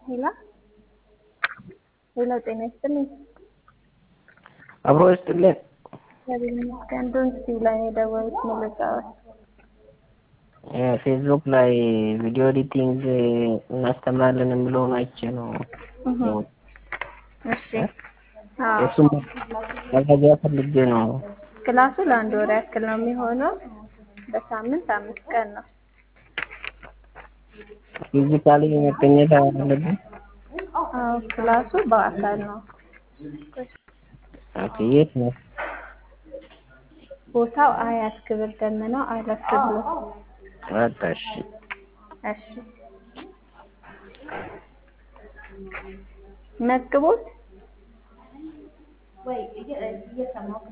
ሄላ ሄላ ጤና ይስጥልኝ። አብሮ ይስጥልኝ። ከንዶን ላይ የደወሉት መለጫዎች ፌስቡክ ላይ ቪዲዮ ኤዲቲንግ እናስተምራለን የሚለውን አይቼ ነው። እሺ እሱም መረጃ ፈልጌ ነው። ክላሱ ለአንድ ወር ያክል ነው የሚሆነው። በሳምንት 5 ቀን ነው። ፊዚካሊ መገኘት አለብን። ክላሱ በአካል ነው። ኦኬ፣ የት ነው ቦታው? አያት ክብር ደመናው አለፍ ብሎ። ወጣሽ? እሺ መዝግቦት ወይ እየሰማሁ